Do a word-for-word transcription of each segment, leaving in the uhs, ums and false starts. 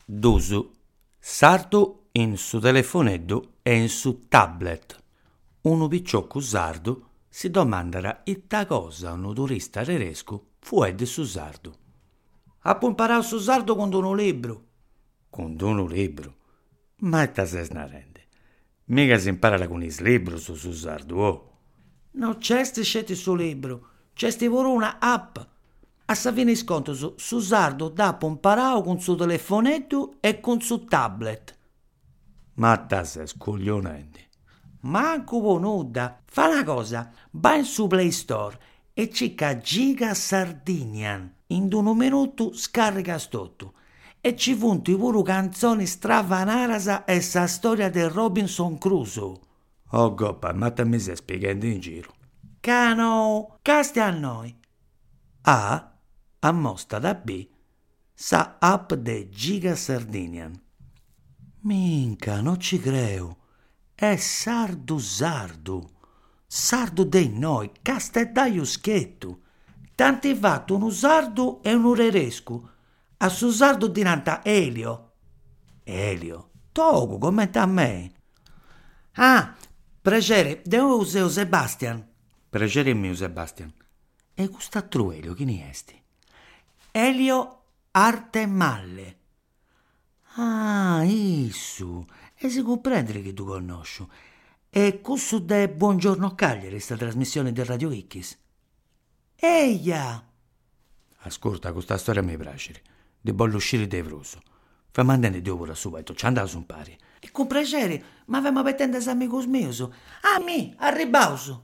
Dusu, sardu in su telefoneddu e in su tablet. Unu piccioccu sardu si domandara itta cosa unu turista terescu fuedde su sardu. Appu imparau su sardu con unu libru. Con unu libru? Ma etta ses narende. Mica si impara con is librus su sardu, oh. Non c'esti sceti su libru, c'esti pure una app. A sa fine iscontus, su sardu d'appu imparau con su telefoneddu e con su tablet. Ma ta ses coglionende. Mancu po nudda. Fa una cosa, va in su Play Store e cicca Giga Sardinian. In unu minutu scarica stottu. E ci funti pure canzoni stravanarasa e sa storia del Robinson Crusoe. Oh goppa, ma te mi stai spiegando in giro. Cano, casti a noi. A, a mosta da B, sa app de Giga Sardinian. Minca, non ci creo. È sardu sardu. Sardu dei noi, casta e dai uschettu. Tanti fatto unu sardu e unu rerescu. A su sardu dinanta Elio. Elio? Togu, commenta a me. Ah, piacere, devo usare Sebastian. Piacere mio, Sebastian. E quest'altro Elio, chi ne esti? Elio Artemalle. Ah, issu. E si può prendere che tu conosci. E questo de Buongiorno Cagliari, sta trasmissione del Radio Ichis. Eia! Ascolta, questa storia mi piace. Devo uscire dai vroso. Fa mandare di ora su petto, ci andavo su un pari. E con piacere, ma avevamo pettendo amigos mios. A me, a ribauso.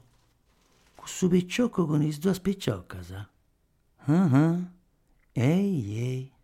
Questo picciocco con i due spicciocca, sa? Uh-huh. Ehi, ehi.